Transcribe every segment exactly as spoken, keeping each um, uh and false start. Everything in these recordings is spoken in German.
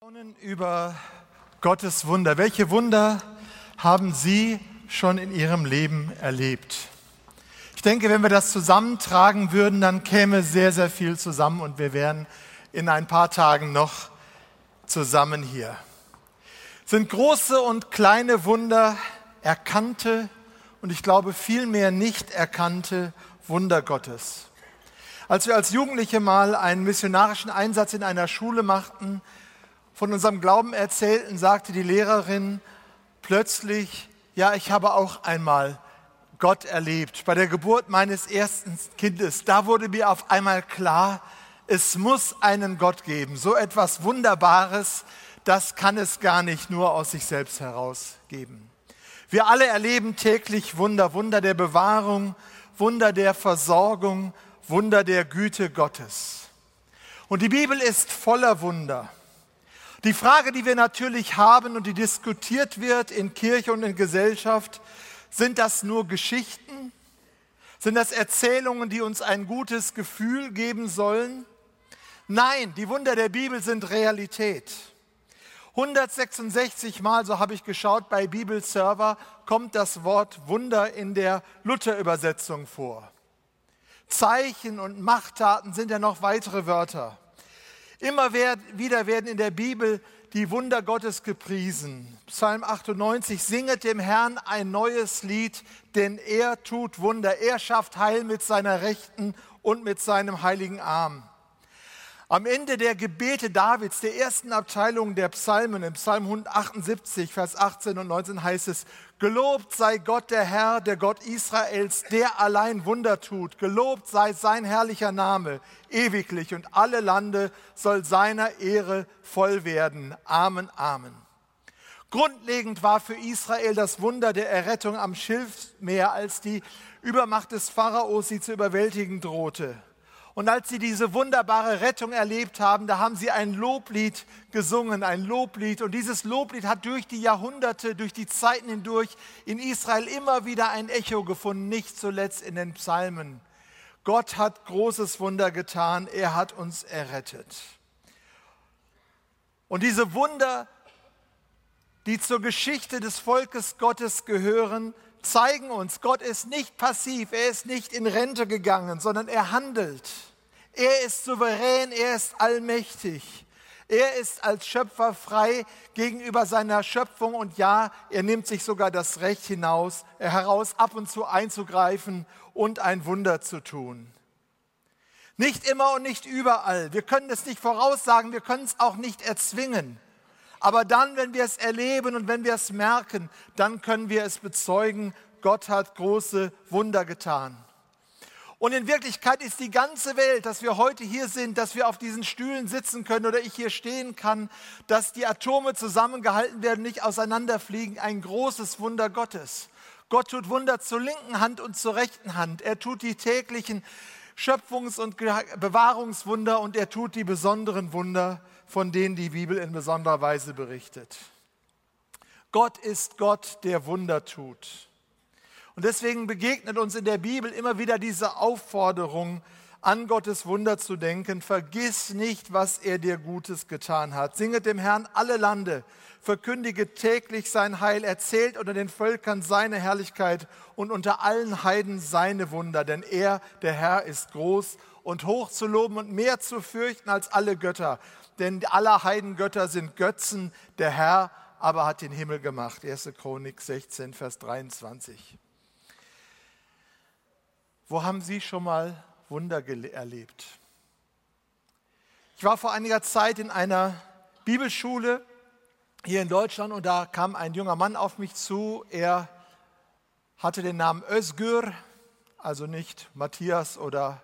Über Gottes Wunder. Welche Wunder haben Sie schon in Ihrem Leben erlebt? Ich denke, wenn wir das zusammentragen würden, dann käme sehr, sehr viel zusammen und wir wären in ein paar Tagen noch zusammen hier. Sind große und kleine Wunder erkannte und ich glaube vielmehr nicht erkannte Wunder Gottes. Als wir als Jugendliche mal einen missionarischen Einsatz in einer Schule machten, von unserem Glauben erzählten, sagte die Lehrerin plötzlich, ja, ich habe auch einmal Gott erlebt. Bei der Geburt meines ersten Kindes, da wurde mir auf einmal klar, es muss einen Gott geben. So etwas Wunderbares, das kann es gar nicht nur aus sich selbst heraus geben. Wir alle erleben täglich Wunder, Wunder der Bewahrung, Wunder der Versorgung, Wunder der Güte Gottes. Und die Bibel ist voller Wunder. Die Frage, die wir natürlich haben und die diskutiert wird in Kirche und in Gesellschaft, sind das nur Geschichten? Sind das Erzählungen, die uns ein gutes Gefühl geben sollen? Nein, die Wunder der Bibel sind Realität. hundertsechsundsechzig Mal, so habe ich geschaut, bei Bibelserver kommt das Wort Wunder in der Luther-Übersetzung vor. Zeichen und Machttaten sind ja noch weitere Wörter. Immer wieder werden in der Bibel die Wunder Gottes gepriesen. Psalm achtundneunzig, singet dem Herrn ein neues Lied, denn er tut Wunder. Er schafft Heil mit seiner Rechten und mit seinem heiligen Arm. Am Ende der Gebete Davids, der ersten Abteilung der Psalmen, im Psalm hundertachtundsiebzig, Vers achtzehn und neunzehn heißt es, gelobt sei Gott der Herr, der Gott Israels, der allein Wunder tut. Gelobt sei sein herrlicher Name, ewiglich, und alle Lande soll seiner Ehre voll werden. Amen, Amen. Grundlegend war für Israel das Wunder der Errettung am Schilfmeer, als die Übermacht des Pharaos sie zu überwältigen drohte. Und als sie diese wunderbare Rettung erlebt haben, da haben sie ein Loblied gesungen, ein Loblied. Und dieses Loblied hat durch die Jahrhunderte, durch die Zeiten hindurch in Israel immer wieder ein Echo gefunden, nicht zuletzt in den Psalmen. Gott hat großes Wunder getan, er hat uns errettet. Und diese Wunder, die zur Geschichte des Volkes Gottes gehören, zeigen uns, Gott ist nicht passiv, er ist nicht in Rente gegangen, sondern er handelt. Er ist souverän, er ist allmächtig. Er ist als Schöpfer frei gegenüber seiner Schöpfung und ja, er nimmt sich sogar das Recht hinaus, heraus, ab und zu einzugreifen und ein Wunder zu tun. Nicht immer und nicht überall. Wir können es nicht voraussagen, wir können es auch nicht erzwingen. Aber dann, wenn wir es erleben und wenn wir es merken, dann können wir es bezeugen, Gott hat große Wunder getan. Und in Wirklichkeit ist die ganze Welt, dass wir heute hier sind, dass wir auf diesen Stühlen sitzen können oder ich hier stehen kann, dass die Atome zusammengehalten werden, nicht auseinanderfliegen, ein großes Wunder Gottes. Gott tut Wunder zur linken Hand und zur rechten Hand. Er tut die täglichen Schöpfungs- und Bewahrungswunder und er tut die besonderen Wunder, von denen die Bibel in besonderer Weise berichtet. Gott ist Gott, der Wunder tut. Und deswegen begegnet uns in der Bibel immer wieder diese Aufforderung, an Gottes Wunder zu denken. Vergiss nicht, was er dir Gutes getan hat. Singet dem Herrn alle Lande, verkündige täglich sein Heil, erzählt unter den Völkern seine Herrlichkeit und unter allen Heiden seine Wunder. Denn er, der Herr, ist groß und hoch zu loben und mehr zu fürchten als alle Götter. Denn alle Heidengötter sind Götzen, der Herr aber hat den Himmel gemacht. erste Chronik sechzehn, Vers dreiundzwanzig. Wo haben Sie schon mal Wunder gele- erlebt? Ich war vor einiger Zeit in einer Bibelschule hier in Deutschland und da kam ein junger Mann auf mich zu. Er hatte den Namen Özgür, also nicht Matthias oder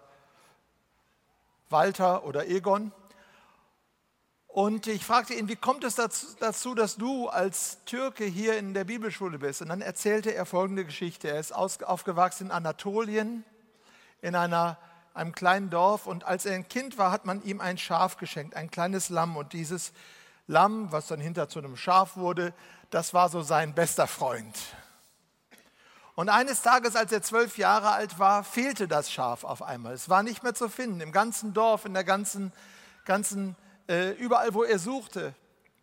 Walter oder Egon. Und ich fragte ihn, wie kommt es dazu, dazu, dass du als Türke hier in der Bibelschule bist? Und dann erzählte er folgende Geschichte. Er ist aus, aufgewachsen in Anatolien, in einer, einem kleinen Dorf. Und als er ein Kind war, hat man ihm ein Schaf geschenkt, ein kleines Lamm. Und dieses Lamm, was dann hinter zu einem Schaf wurde, das war so sein bester Freund. Und eines Tages, als er zwölf Jahre alt war, fehlte das Schaf auf einmal. Es war nicht mehr zu finden, im ganzen Dorf, in der ganzen, ganzen äh, überall, wo er suchte.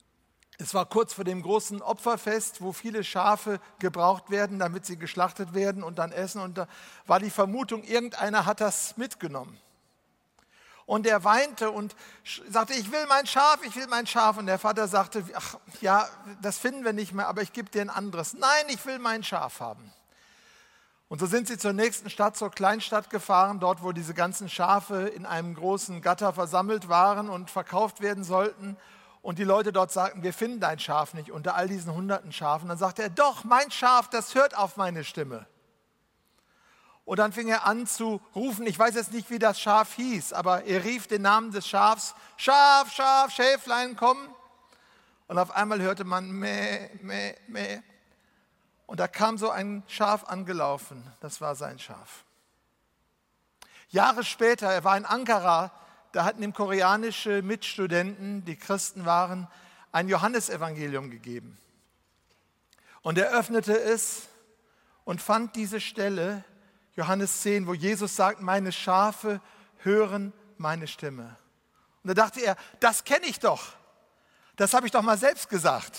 Es war kurz vor dem großen Opferfest, wo viele Schafe gebraucht werden, damit sie geschlachtet werden und dann essen. Und da war die Vermutung, irgendeiner hat das mitgenommen. Und er weinte und sagte, ich will mein Schaf, ich will mein Schaf. Und der Vater sagte, ach ja, das finden wir nicht mehr, aber ich gebe dir ein anderes. Nein, ich will mein Schaf haben. Und so sind sie zur nächsten Stadt, zur Kleinstadt gefahren, dort wo diese ganzen Schafe in einem großen Gatter versammelt waren und verkauft werden sollten. Und die Leute dort sagten, wir finden dein Schaf nicht unter all diesen hunderten Schafen. Dann sagte er, doch, mein Schaf, das hört auf meine Stimme. Und dann fing er an zu rufen, ich weiß jetzt nicht, wie das Schaf hieß, aber er rief den Namen des Schafs, Schaf, Schaf, Schäflein, komm. Und auf einmal hörte man, meh, meh, meh. Und da kam so ein Schaf angelaufen, das war sein Schaf. Jahre später, er war in Ankara, da hatten ihm koreanische Mitstudenten, die Christen waren, ein Johannesevangelium gegeben. Und er öffnete es und fand diese Stelle, Johannes zehn, wo Jesus sagt, meine Schafe hören meine Stimme. Und da dachte er, das kenne ich doch, das habe ich doch mal selbst gesagt.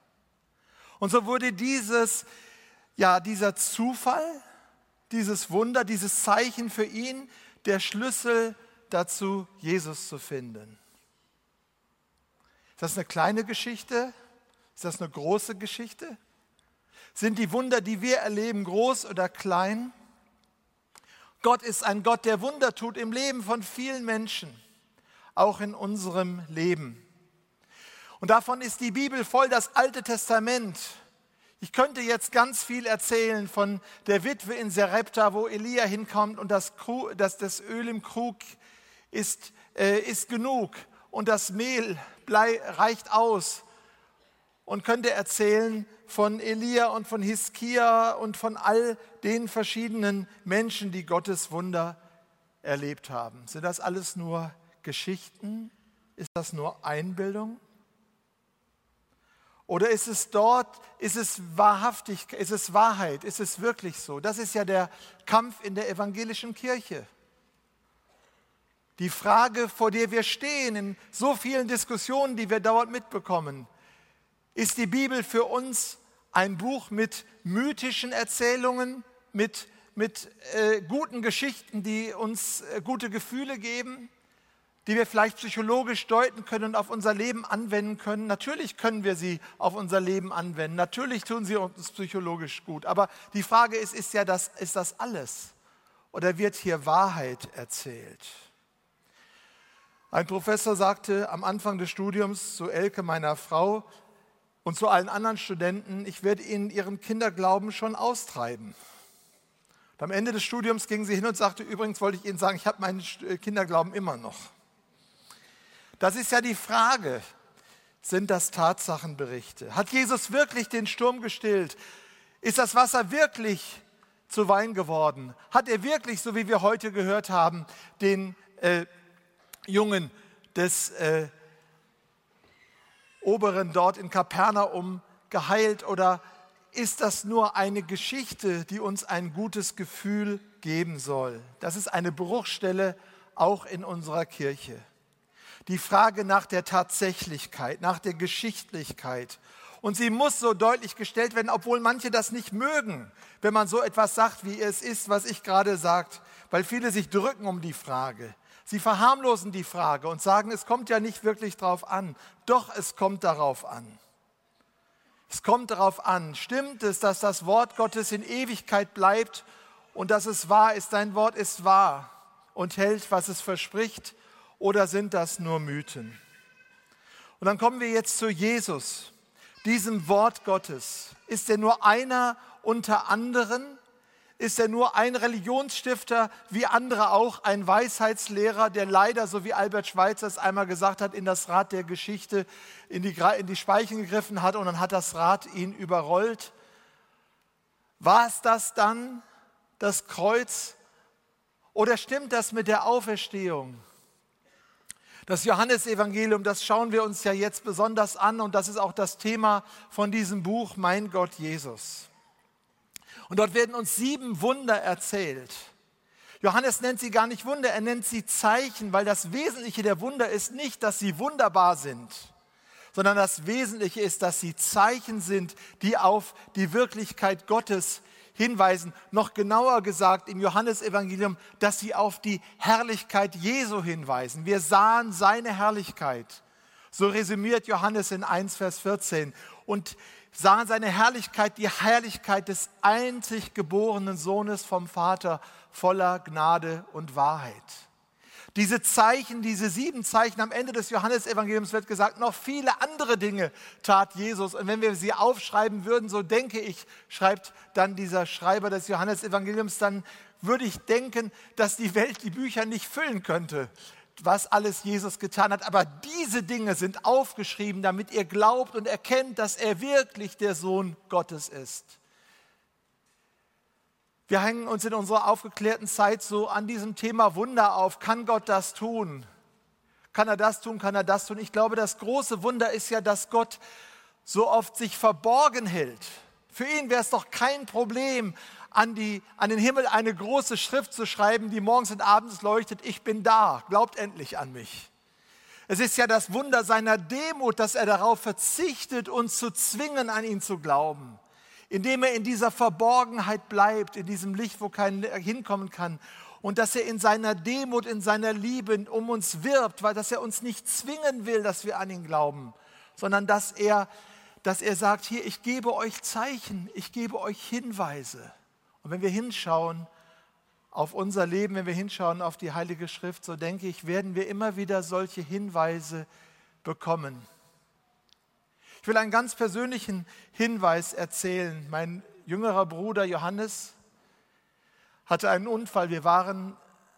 Und so wurde dieses, ja, dieser Zufall, dieses Wunder, dieses Zeichen für ihn der Schlüssel dazu, Jesus zu finden. Ist das eine kleine Geschichte? Ist das eine große Geschichte? Sind die Wunder, die wir erleben, groß oder klein? Gott ist ein Gott, der Wunder tut im Leben von vielen Menschen, auch in unserem Leben. Und davon ist die Bibel voll, das Alte Testament. Ich könnte jetzt ganz viel erzählen von der Witwe in Sarepta, wo Elia hinkommt und das, Krug, das, das Öl im Krug ist, äh, ist genug und das Mehl blei, reicht aus. Und könnte erzählen von Elia und von Hiskia und von all den verschiedenen Menschen, die Gottes Wunder erlebt haben. Sind das alles nur Geschichten? Ist das nur Einbildung? Oder ist es dort, ist es wahrhaftig, ist es Wahrheit, ist es wirklich so? Das ist ja der Kampf in der evangelischen Kirche. Die Frage, vor der wir stehen, in so vielen Diskussionen, die wir dauernd mitbekommen, ist die Bibel für uns ein Buch mit mythischen Erzählungen, mit, mit äh, guten Geschichten, die uns äh, gute Gefühle geben, die wir vielleicht psychologisch deuten können und auf unser Leben anwenden können? Natürlich können wir sie auf unser Leben anwenden, natürlich tun sie uns psychologisch gut, aber die Frage ist, ist ja das, ist das alles? Oder wird hier Wahrheit erzählt? Ein Professor sagte am Anfang des Studiums zu Elke, meiner Frau, und zu allen anderen Studenten, ich werde ihnen ihren Kinderglauben schon austreiben. Und am Ende des Studiums ging sie hin und sagte, übrigens wollte ich Ihnen sagen, ich habe meinen Kinderglauben immer noch. Das ist ja die Frage, sind das Tatsachenberichte? Hat Jesus wirklich den Sturm gestillt? Ist das Wasser wirklich zu Wein geworden? Hat er wirklich, so wie wir heute gehört haben, den äh, Jungen des äh, Oberen dort in Kapernaum geheilt, oder ist das nur eine Geschichte, die uns ein gutes Gefühl geben soll? Das ist eine Bruchstelle auch in unserer Kirche. Die Frage nach der Tatsächlichkeit, nach der Geschichtlichkeit. Und sie muss so deutlich gestellt werden, obwohl manche das nicht mögen, wenn man so etwas sagt, wie es ist, was ich gerade sagt, weil viele sich drücken um die Frage. Sie verharmlosen die Frage und sagen, es kommt ja nicht wirklich darauf an. Doch, es kommt darauf an. Es kommt darauf an, stimmt es, dass das Wort Gottes in Ewigkeit bleibt und dass es wahr ist, dein Wort ist wahr und hält, was es verspricht, oder sind das nur Mythen? Und dann kommen wir jetzt zu Jesus, diesem Wort Gottes. Ist er nur einer unter anderen? Ist er nur ein Religionsstifter, wie andere auch, ein Weisheitslehrer, der leider, so wie Albert Schweitzer es einmal gesagt hat, in das Rad der Geschichte, in die, in die Speichen gegriffen hat und dann hat das Rad ihn überrollt? War es das dann, das Kreuz? Oder stimmt das mit der Auferstehung? Das Johannesevangelium, das schauen wir uns ja jetzt besonders an und das ist auch das Thema von diesem Buch, Mein Gott Jesus. Und dort werden uns sieben Wunder erzählt. Johannes nennt sie gar nicht Wunder, er nennt sie Zeichen, weil das Wesentliche der Wunder ist nicht, dass sie wunderbar sind, sondern das Wesentliche ist, dass sie Zeichen sind, die auf die Wirklichkeit Gottes hinweisen. Noch genauer gesagt im Johannesevangelium, dass sie auf die Herrlichkeit Jesu hinweisen. Wir sahen seine Herrlichkeit. So resümiert Johannes in eins Vers vierzehn. Und sahen seine Herrlichkeit, die Herrlichkeit des einzig geborenen Sohnes vom Vater, voller Gnade und Wahrheit. Diese Zeichen, diese sieben Zeichen am Ende des Johannesevangeliums wird gesagt, noch viele andere Dinge tat Jesus. Und wenn wir sie aufschreiben würden, so denke ich, schreibt dann dieser Schreiber des Johannesevangeliums, dann würde ich denken, dass die Welt die Bücher nicht füllen könnte, was alles Jesus getan hat. Aber diese Dinge sind aufgeschrieben, damit ihr glaubt und erkennt, dass er wirklich der Sohn Gottes ist. Wir hängen uns in unserer aufgeklärten Zeit so an diesem Thema Wunder auf. Kann Gott das tun? Kann er das tun? Kann er das tun? Ich glaube, das große Wunder ist ja, dass Gott so oft sich verborgen hält. Für ihn wäre es doch kein Problem, an, die, an den Himmel eine große Schrift zu schreiben, die morgens und abends leuchtet. Ich bin da, glaubt endlich an mich. Es ist ja das Wunder seiner Demut, dass er darauf verzichtet, uns zu zwingen, an ihn zu glauben. Indem er in dieser Verborgenheit bleibt, in diesem Licht, wo keiner hinkommen kann. Und dass er in seiner Demut, in seiner Liebe um uns wirbt, weil dass er uns nicht zwingen will, dass wir an ihn glauben, sondern dass er, dass er sagt, hier, ich gebe euch Zeichen, ich gebe euch Hinweise. Und wenn wir hinschauen auf unser Leben, wenn wir hinschauen auf die Heilige Schrift, so denke ich, werden wir immer wieder solche Hinweise bekommen. Ich will einen ganz persönlichen Hinweis erzählen. Mein jüngerer Bruder Johannes hatte einen Unfall. Wir waren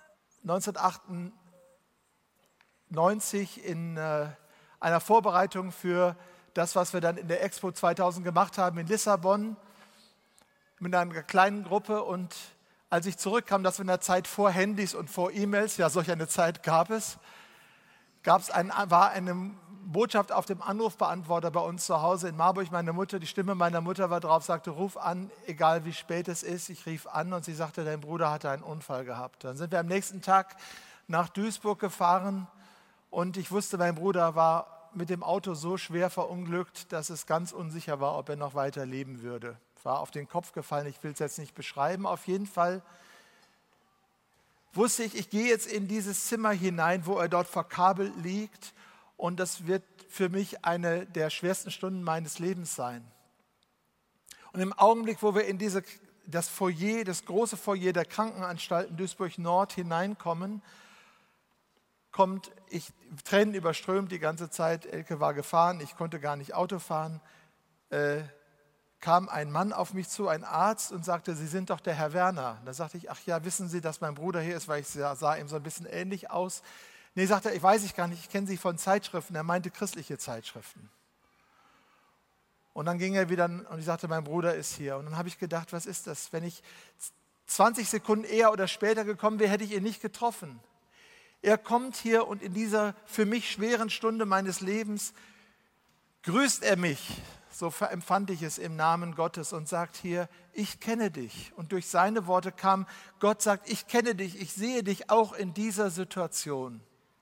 neunzehnhundertachtundneunzig in äh, einer Vorbereitung für das, was wir dann in der Expo zweitausend gemacht haben in Lissabon mit einer kleinen Gruppe. Und als ich zurückkam, das war in der Zeit vor Handys und vor E-Mails, ja, solch eine Zeit gab es, gab es ein, war eine Botschaft auf dem Anrufbeantworter bei uns zu Hause in Marburg. Meine Mutter, die Stimme meiner Mutter war drauf, sagte, ruf an, egal wie spät es ist. Ich rief an und sie sagte, dein Bruder hatte einen Unfall gehabt. Dann sind wir am nächsten Tag nach Duisburg gefahren und ich wusste, mein Bruder war mit dem Auto so schwer verunglückt, dass es ganz unsicher war, ob er noch weiter leben würde. War auf den Kopf gefallen, ich will es jetzt nicht beschreiben. Auf jeden Fall wusste ich, ich gehe jetzt in dieses Zimmer hinein, wo er dort verkabelt liegt. Und das wird für mich eine der schwersten Stunden meines Lebens sein. Und im Augenblick, wo wir in diese, das Foyer, das große Foyer der Krankenanstalten Duisburg-Nord hineinkommen, kommt ich, Tränen überströmt die ganze Zeit. Elke war gefahren, ich konnte gar nicht Auto fahren. Äh, kam ein Mann auf mich zu, ein Arzt, und sagte, Sie sind doch der Herr Werner. Da sagte ich, ach ja, wissen Sie, dass mein Bruder hier ist, weil ich sah, sah ihm so ein bisschen ähnlich aus. Nee, sagte er, ich weiß ich gar nicht, ich kenne Sie von Zeitschriften. Er meinte christliche Zeitschriften. Und dann ging er wieder und ich sagte, mein Bruder ist hier. Und dann habe ich gedacht, was ist das? Wenn ich zwanzig Sekunden eher oder später gekommen wäre, hätte ich ihn nicht getroffen. Er kommt hier und in dieser für mich schweren Stunde meines Lebens grüßt er mich, so empfand ich es im Namen Gottes, und sagt hier, ich kenne dich. Und durch seine Worte kam, Gott sagt, ich kenne dich, ich sehe dich auch in dieser Situation.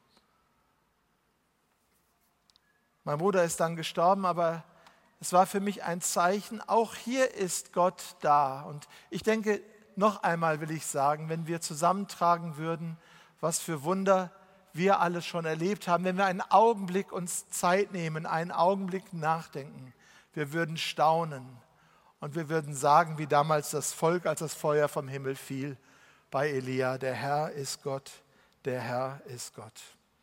Mein Bruder ist dann gestorben, aber es war für mich ein Zeichen, auch hier ist Gott da. Und ich denke, noch einmal will ich sagen, wenn wir zusammentragen würden, was für Wunder wir alles schon erlebt haben, wenn wir einen Augenblick uns Zeit nehmen, einen Augenblick nachdenken, wir würden staunen und wir würden sagen, wie damals das Volk, als das Feuer vom Himmel fiel, bei Elia, der Herr ist Gott, der Herr ist Gott.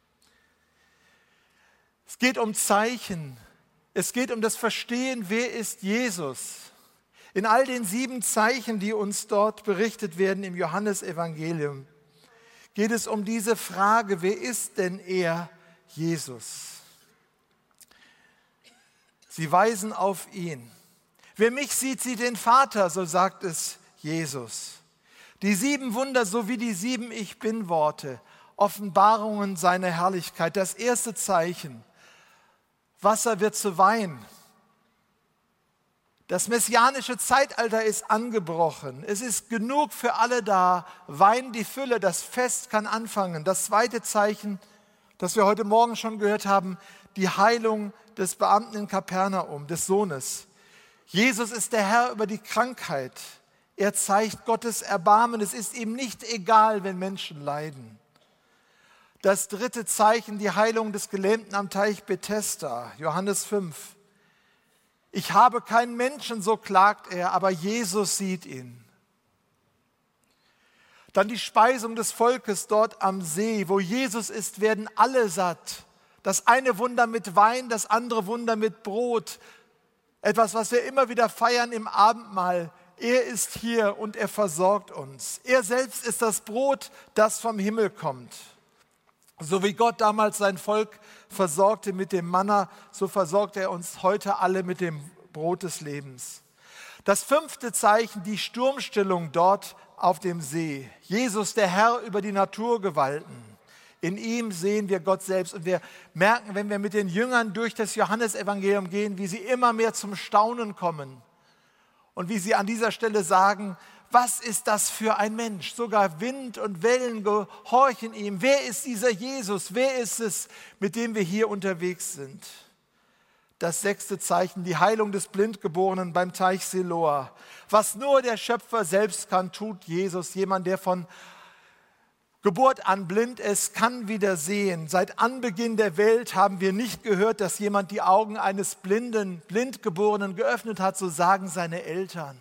Es geht um Zeichen, es geht um das Verstehen, wer ist Jesus. In all den sieben Zeichen, die uns dort berichtet werden im Johannesevangelium, geht es um diese Frage, wer ist denn er, Jesus? Sie weisen auf ihn. Wer mich sieht, sieht den Vater, so sagt es Jesus. Die sieben Wunder sowie die sieben Ich Bin-Worte, Offenbarungen seiner Herrlichkeit. Das erste Zeichen, Wasser wird zu Wein. Das messianische Zeitalter ist angebrochen. Es ist genug für alle da. Wein die Fülle, das Fest kann anfangen. Das zweite Zeichen, das wir heute Morgen schon gehört haben, die Heilung des Beamten in Kapernaum, des Sohnes. Jesus ist der Herr über die Krankheit. Er zeigt Gottes Erbarmen. Es ist ihm nicht egal, wenn Menschen leiden. Das dritte Zeichen, die Heilung des Gelähmten am Teich Bethesda, Johannes fünf. Ich habe keinen Menschen, so klagt er, aber Jesus sieht ihn. Dann die Speisung des Volkes dort am See. Wo Jesus ist, werden alle satt. Das eine Wunder mit Wein, das andere Wunder mit Brot. Etwas, was wir immer wieder feiern im Abendmahl. Er ist hier und er versorgt uns. Er selbst ist das Brot, das vom Himmel kommt. So wie Gott damals sein Volk versorgte mit dem Manna, so versorgt er uns heute alle mit dem Brot des Lebens. Das fünfte Zeichen, die Sturmstillung dort auf dem See. Jesus, der Herr über die Naturgewalten. In ihm sehen wir Gott selbst. Und wir merken, wenn wir mit den Jüngern durch das Johannesevangelium gehen, wie sie immer mehr zum Staunen kommen. Und wie sie an dieser Stelle sagen, was ist das für ein Mensch? Sogar Wind und Wellen gehorchen ihm. Wer ist dieser Jesus? Wer ist es, mit dem wir hier unterwegs sind? Das sechste Zeichen, die Heilung des Blindgeborenen beim Teich Siloa. Was nur der Schöpfer selbst kann, tut Jesus. Jemand, der von Geburt an blind ist, kann wieder sehen. Seit Anbeginn der Welt haben wir nicht gehört, dass jemand die Augen eines blinden, Blindgeborenen geöffnet hat, so sagen seine Eltern.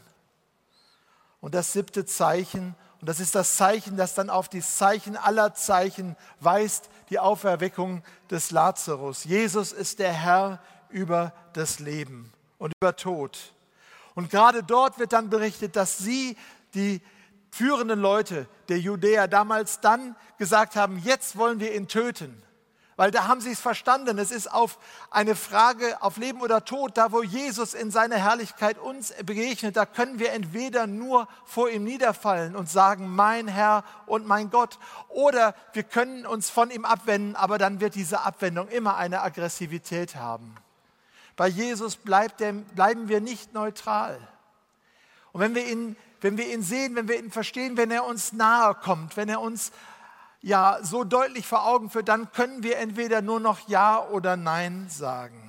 Und das siebte Zeichen, und das ist das Zeichen, das dann auf das Zeichen aller Zeichen weist, die Auferweckung des Lazarus. Jesus ist der Herr über das Leben und über Tod. Und gerade dort wird dann berichtet, dass sie, die führenden Leute der Judäer, damals dann gesagt haben, jetzt wollen wir ihn töten. Weil da haben sie es verstanden, es ist auf eine Frage auf Leben oder Tod, da wo Jesus in seiner Herrlichkeit uns begegnet, da können wir entweder nur vor ihm niederfallen und sagen, mein Herr und mein Gott, oder wir können uns von ihm abwenden, aber dann wird diese Abwendung immer eine Aggressivität haben. Bei Jesus bleibt der, bleiben wir nicht neutral. Und wenn wir ihn, wenn wir ihn sehen, wenn wir ihn verstehen, wenn er uns nahe kommt, wenn er uns ja so deutlich vor Augen führt, dann können wir entweder nur noch Ja oder Nein sagen.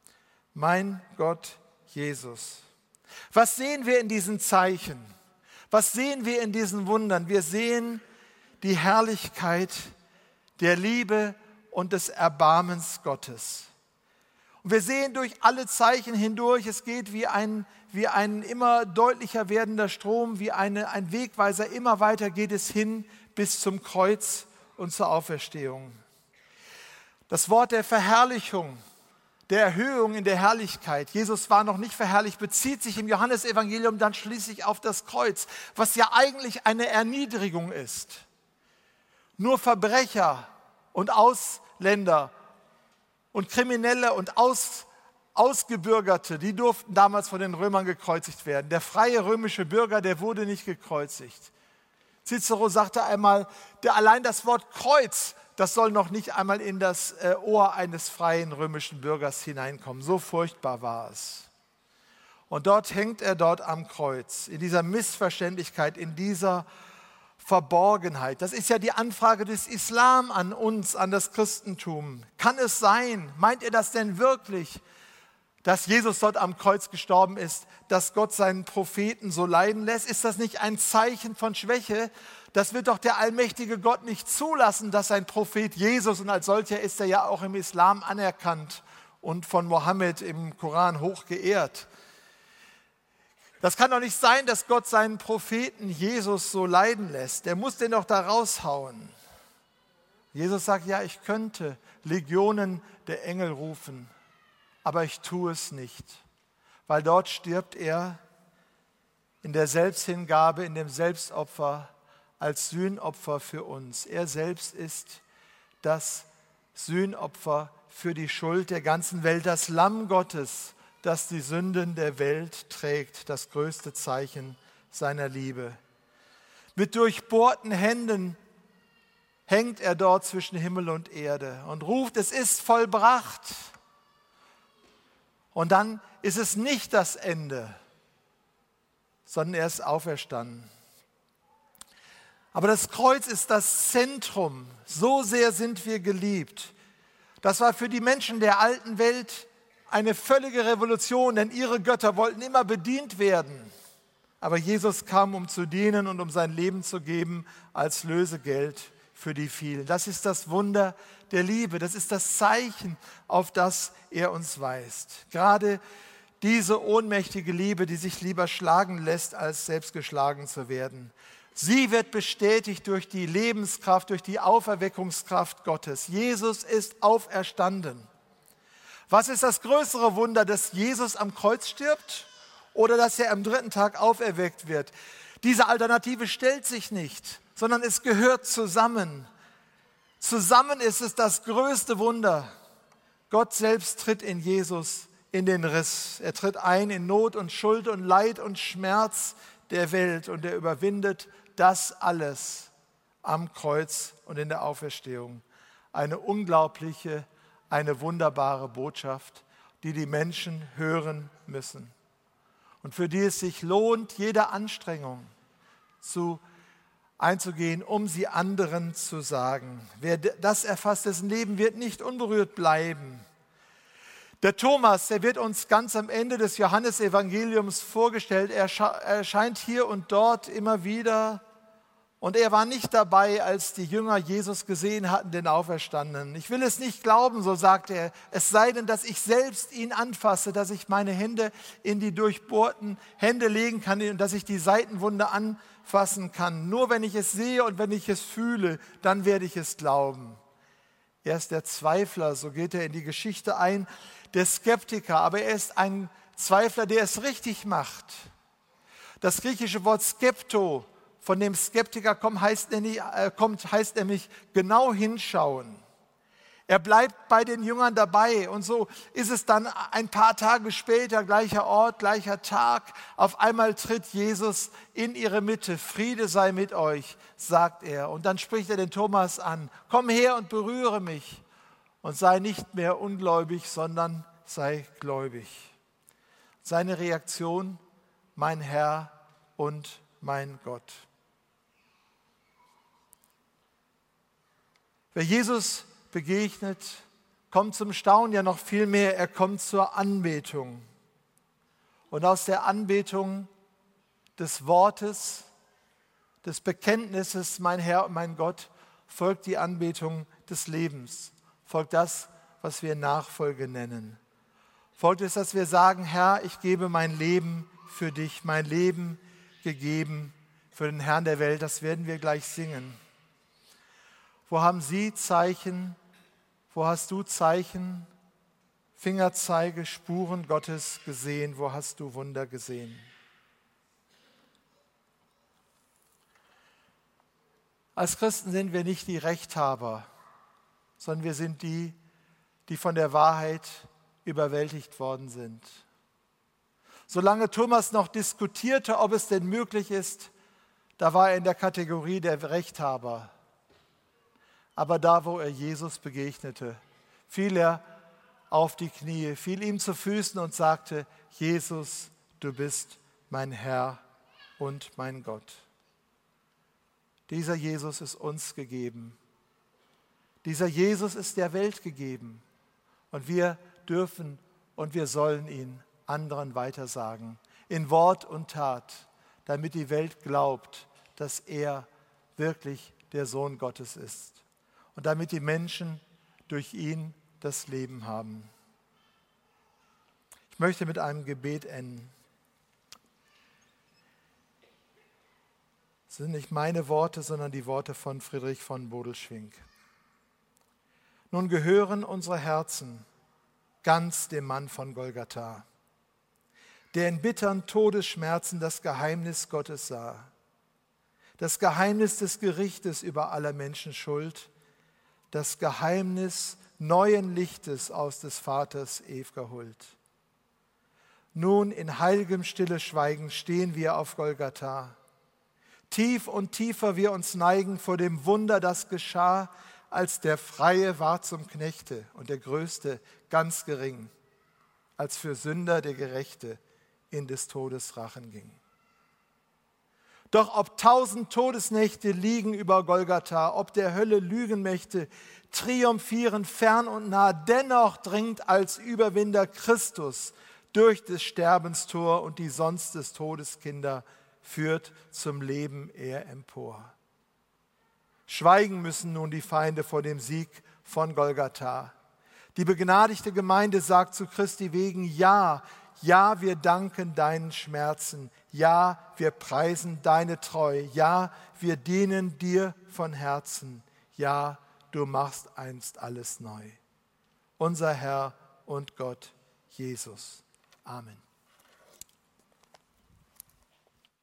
Mein Gott, Jesus. Was sehen wir in diesen Zeichen? Was sehen wir in diesen Wundern? Wir sehen die Herrlichkeit der Liebe und des Erbarmens Gottes. Und wir sehen durch alle Zeichen hindurch, es geht wie ein, wie ein immer deutlicher werdender Strom, wie eine, ein Wegweiser, immer weiter geht es hin bis zum Kreuz und zur Auferstehung. Das Wort der Verherrlichung, der Erhöhung in der Herrlichkeit, Jesus war noch nicht verherrlicht, bezieht sich im Johannesevangelium dann schließlich auf das Kreuz, was ja eigentlich eine Erniedrigung ist. Nur Verbrecher und Ausländer und Kriminelle und Aus, Ausgebürgerte, die durften damals von den Römern gekreuzigt werden. Der freie römische Bürger, der wurde nicht gekreuzigt. Cicero sagte einmal, der, allein das Wort Kreuz, das soll noch nicht einmal in das äh, Ohr eines freien römischen Bürgers hineinkommen. So furchtbar war es. Und dort hängt er dort am Kreuz, in dieser Missverständlichkeit, in dieser Verborgenheit. Das ist ja die Anfrage des Islam an uns, an das Christentum. Kann es sein, meint ihr das denn wirklich, dass Jesus dort am Kreuz gestorben ist, dass Gott seinen Propheten so leiden lässt? Ist das nicht ein Zeichen von Schwäche? Das wird doch der allmächtige Gott nicht zulassen, dass sein Prophet Jesus, und als solcher ist er ja auch im Islam anerkannt und von Mohammed im Koran hoch geehrt. Das kann doch nicht sein, dass Gott seinen Propheten Jesus so leiden lässt. Der muss den doch da raushauen. Jesus sagt, ja, ich könnte Legionen der Engel rufen, aber ich tue es nicht, weil dort stirbt er in der Selbsthingabe, in dem Selbstopfer als Sühnopfer für uns. Er selbst ist das Sühnopfer für die Schuld der ganzen Welt, das Lamm Gottes, das die Sünden der Welt trägt, das größte Zeichen seiner Liebe. Mit durchbohrten Händen hängt er dort zwischen Himmel und Erde und ruft, es ist vollbracht. Und dann ist es nicht das Ende, sondern er ist auferstanden. Aber das Kreuz ist das Zentrum. So sehr sind wir geliebt, Das war für die Menschen der alten Welt eine völlige Revolution, denn ihre Götter wollten immer bedient werden. Aber Jesus kam, um zu dienen und um sein Leben zu geben als Lösegeld für die vielen. Das ist das Wunder der Liebe. Das ist das Zeichen, auf das er uns weist. Gerade diese ohnmächtige Liebe, die sich lieber schlagen lässt, als selbst geschlagen zu werden. Sie wird bestätigt durch die Lebenskraft, durch die Auferweckungskraft Gottes. Jesus ist auferstanden. Was ist das größere Wunder, dass Jesus am Kreuz stirbt oder dass er am dritten Tag auferweckt wird? Diese Alternative stellt sich nicht, sondern es gehört zusammen. Zusammen ist es das größte Wunder. Gott selbst tritt in Jesus in den Riss. Er tritt ein in Not und Schuld und Leid und Schmerz der Welt und er überwindet das alles am Kreuz und in der Auferstehung. Eine unglaubliche, eine wunderbare Botschaft, die die Menschen hören müssen und für die es sich lohnt, jede Anstrengung zu, einzugehen, um sie anderen zu sagen. Wer das erfasst, dessen Leben wird nicht unberührt bleiben. Der Thomas, der wird uns ganz am Ende des Johannesevangeliums vorgestellt. Er erscheint hier und dort immer wieder. Und er war nicht dabei, als die Jünger Jesus gesehen hatten, den Auferstandenen. Ich will es nicht glauben, so sagt er, es sei denn, dass ich selbst ihn anfasse, dass ich meine Hände in die durchbohrten Hände legen kann und dass ich die Seitenwunde anfassen kann. Nur wenn ich es sehe und wenn ich es fühle, dann werde ich es glauben. Er ist der Zweifler, so geht er in die Geschichte ein, der Skeptiker, aber er ist ein Zweifler, der es richtig macht. Das griechische Wort Skepto, von dem Skeptiker kommt, heißt nämlich, äh, kommt, heißt nämlich genau hinschauen. Er bleibt bei den Jüngern dabei und so ist es dann ein paar Tage später, gleicher Ort, gleicher Tag, auf einmal tritt Jesus in ihre Mitte. Friede sei mit euch, sagt er. Und dann spricht er den Thomas an, komm her und berühre mich und sei nicht mehr ungläubig, sondern sei gläubig. Seine Reaktion, mein Herr und mein Gott. Wer Jesus begegnet, kommt zum Staunen, ja noch viel mehr, er kommt zur Anbetung. Und aus der Anbetung des Wortes, des Bekenntnisses, mein Herr und mein Gott, folgt die Anbetung des Lebens, folgt das, was wir Nachfolge nennen. Folgt es, dass wir sagen, Herr, ich gebe mein Leben für dich, mein Leben gegeben für den Herrn der Welt, das werden wir gleich singen. Wo haben Sie Zeichen? Wo hast du Zeichen, Fingerzeige, Spuren Gottes gesehen? Wo hast du Wunder gesehen? Als Christen sind wir nicht die Rechthaber, sondern wir sind die, die von der Wahrheit überwältigt worden sind. Solange Thomas noch diskutierte, ob es denn möglich ist, da war er in der Kategorie der Rechthaber. Aber da, wo er Jesus begegnete, fiel er auf die Knie, fiel ihm zu Füßen und sagte, Jesus, du bist mein Herr und mein Gott. Dieser Jesus ist uns gegeben. Dieser Jesus ist der Welt gegeben. Und wir dürfen und wir sollen ihn anderen weitersagen, in Wort und Tat, damit die Welt glaubt, dass er wirklich der Sohn Gottes ist. Und damit die Menschen durch ihn das Leben haben. Ich möchte mit einem Gebet enden. Es sind nicht meine Worte, sondern die Worte von Friedrich von Bodelschwingh. Nun gehören unsere Herzen ganz dem Mann von Golgatha, der in bitteren Todesschmerzen das Geheimnis Gottes sah, das Geheimnis des Gerichtes über aller Menschen Schuld, das Geheimnis neuen Lichtes aus des Vaters ew'ger Huld. Nun in heiligem stille Schweigen stehen wir auf Golgatha. Tief und tiefer wir uns neigen vor dem Wunder, das geschah, als der Freie ward zum Knechte und der Größte ganz gering, als für Sünder der Gerechte in des Todes Rachen ging. Doch ob tausend Todesnächte liegen über Golgatha, ob der Hölle Lügenmächte triumphieren fern und nah, dennoch dringt als Überwinder Christus durch des Sterbens Tor und die sonst des Todes Kinder führt zum Leben er empor. Schweigen müssen nun die Feinde vor dem Sieg von Golgatha. Die begnadigte Gemeinde sagt zu Christi wegen, ja, ja, wir danken deinen Schmerzen, ja, wir preisen deine Treu, ja, wir dienen dir von Herzen, ja, du machst einst alles neu. Unser Herr und Gott, Jesus. Amen.